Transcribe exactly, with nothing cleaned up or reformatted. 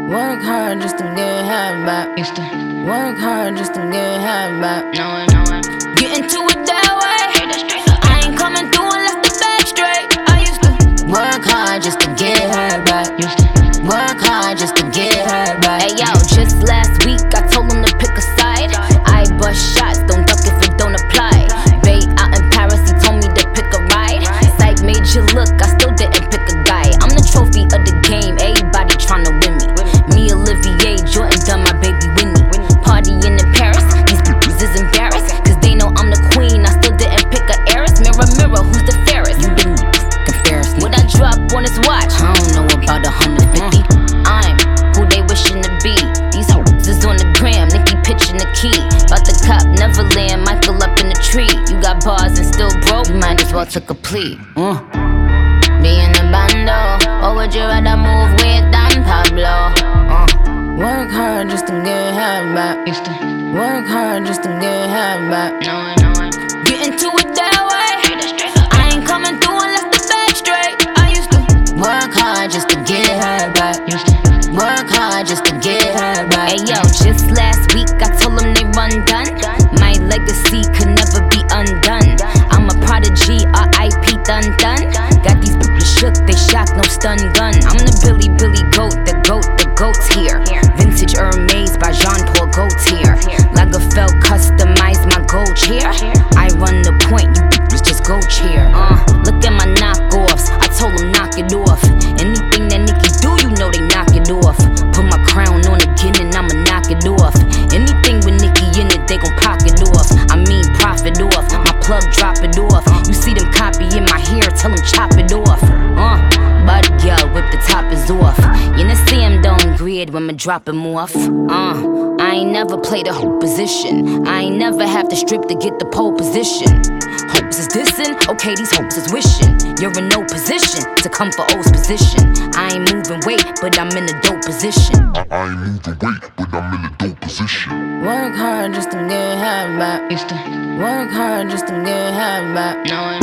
Work hard just to get half back. Used to Work hard just to get half back. know it, know it. Get into it that way. I ain't coming through and left the back straight. I used to work hard just to get her back. Used to Work hard just to get her back. Hey yo, just last week I told him to pick a side. I bust shots, don't duck if it don't apply. Bay out in Paris, he told me to pick a ride. Psych made you look, I still didn't pick a guy. I'm the trophy of the game, everybody tryna win me. Me, Olivier, Jordan, done my baby Winnie. Partying in Paris, these bitches is embarrassed, cause they know I'm the queen, I still didn't pick a heiress. Mirror, mirror, who's the fairest? You the comparison. What I drop on his watch? I don't know about a hundred fifty. I'm who they wishing to be. These hoes is on the gram, Nicki pitching the key. About the cop, Neverland, Michael up in the tree. You got bars and still broke, you might as well took a plea. Uh. Be in the bando, or would you rather move with Don Pablo? Uh. Work hard just to get half back. Used to Work hard just to get half back. know it, know it. Get into it that way. I ain't coming through and left the back straight. I used to work hard just to get her back. Used to Work hard just to get her back. Hey yo, just last week I told them they run done. My legacy could never be undone. I'm a prodigy, R I P done done. Got these people shook, they shocked, no stun gun. I'm the Billy Billy goat, the goat, the goat's here. Vintage Hermes by Jean Paul Gaultier. Lagerfeld customized my gold chair. I run the point, you bitches just go cheer. Uh, look at my knockoffs, I told them knock it off. Anything that Nicki do, you know they knock it off. Put my crown on again and I'ma knock it off. Anything with Nicki in it, they gon' pocket off. I mean profit off, my plug drop it off. You see them copying my hair, tell them chop it off. Uh, body girl, whip the top is off. You know see him don't grid when me drop him off. Uh, I ain't never played a whole position. I ain't never have to strip to get the pole position. Hopes is dissing, okay, these hopes is wishing. You're in no position to come for O's position. I ain't moving weight, but I'm in a dope position. I, I ain't moving weight, but I'm in a dope position. Work hard just to get half back. Used to Work hard just to get half back. know it,